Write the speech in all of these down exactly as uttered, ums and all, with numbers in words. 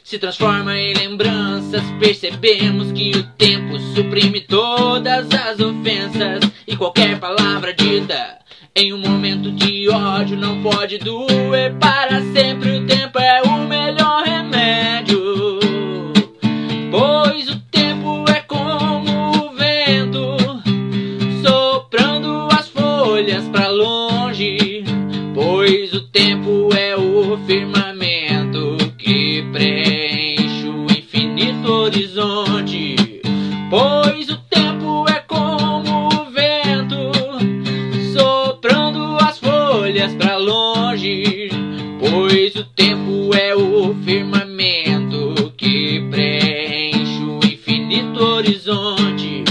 se transforma em lembranças. Percebemos que o tempo suprime todas as ofensas, e qualquer palavra dita em um momento de ódio não pode doer para sempre. O tempo é o melhor remédio, pois o tempo é como o vento, soprando as folhas pra longe. Pois o tempo é o firmamento que preenche o infinito horizonte. Pois o tempo é como o vento, soprando as folhas pra longe. Pois o tempo é o firmamento que preenche o infinito horizonte.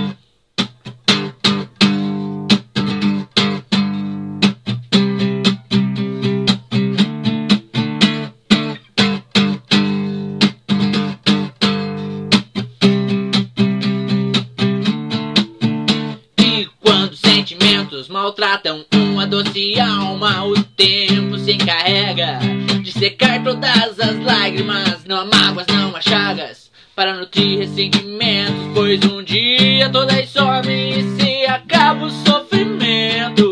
Sentimentos maltratam uma doce alma, o tempo se encarrega de secar todas as lágrimas. Não há mágoas, não há chagas para nutrir ressentimentos, pois um dia todas somem e se acaba o sofrimento.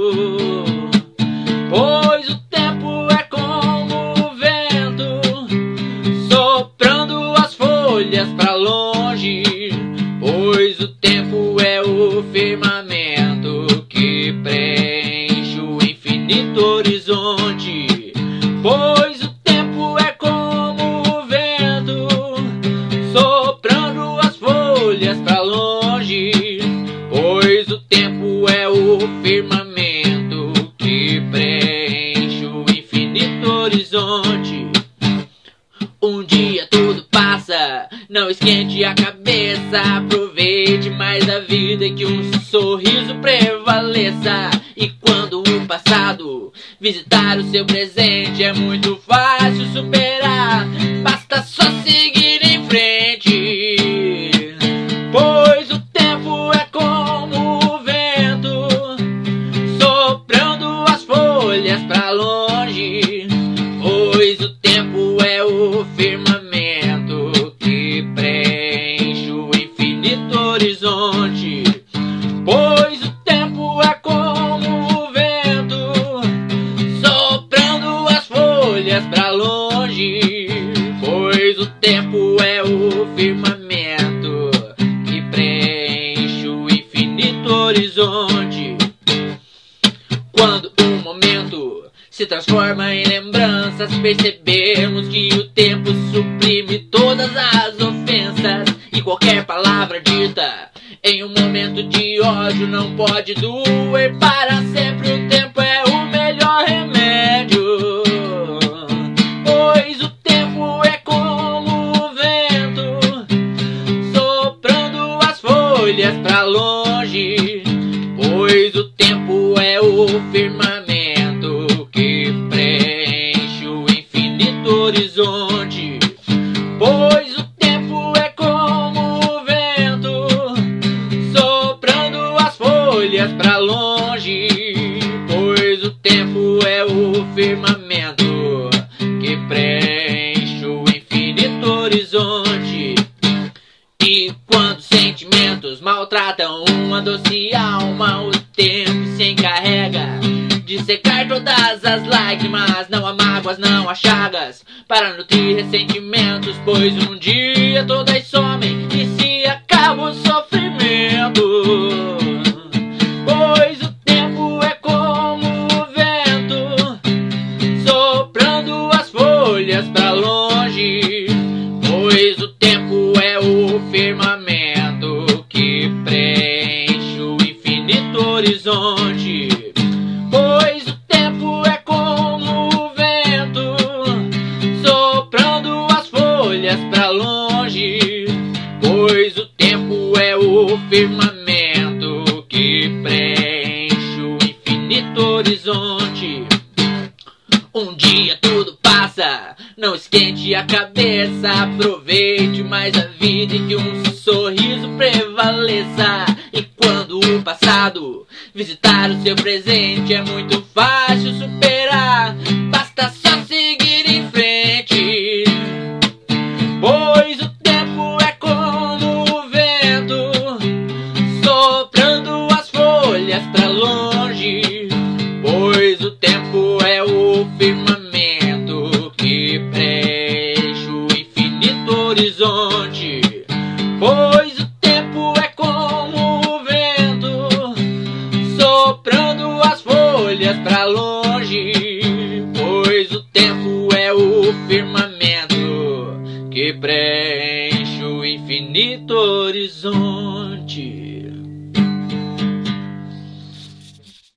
Pois o tempo é como o vento, soprando as folhas pra longe. Pois o tempo é o firmamento que preenche o infinito horizonte. Pois o tempo é como o vento, soprando as folhas pra longe. Pois o tempo é o firmamento que preenche o infinito horizonte. Um dia tudo passa, não esquente a cabeça, aproveite mais a vida e que um sorriso prevaleça. E quando o passado visitar o seu presente, é muito fácil superar, basta só seguir em frente. Pois o tempo é como o vento, soprando as folhas pra longe. Pois o tempo é o firmamento que preenche o infinito horizonte. Pois o tempo é como o vento, soprando as folhas pra longe. Pois o tempo é o firmamento que preenche o infinito horizonte. Quando um momento se transforma em lembranças, percebemos que o tempo suprime todas as ofensas, e qualquer palavra dita em um momento de ódio não pode doer para sempre. O tempo é o melhor remédio, pois o tempo é como o vento, soprando as folhas pra longe. Pois o tempo é o firmamento que preenche o infinito horizonte. Pois o tempo é como o vento, soprando as folhas pra longe. Pois o tempo é o firmamento que preenche o infinito horizonte. E quando sentimentos maltratam uma doce alma, o tempo se encarrega de secar todas as lágrimas. Não há mágoas, não há chagas para nutrir ressentimentos, pois um dia todas somem e se acaba o sofrimento. Pois o tempo é como o vento, soprando as folhas pra longe. Pois o tempo é o firmamento que preenche o infinito horizonte. Pois o tempo é como o vento, soprando as folhas pra longe. Pois o tempo é o firmamento que preenche o infinito horizonte. Um dia tudo passa, não esquente a cabeça, aproveite mais a vida e que um sorriso prevaleça. E quando o passado visitar o seu presente, é muito fácil superar, basta só seguir em frente. pois o tempo é o firmamento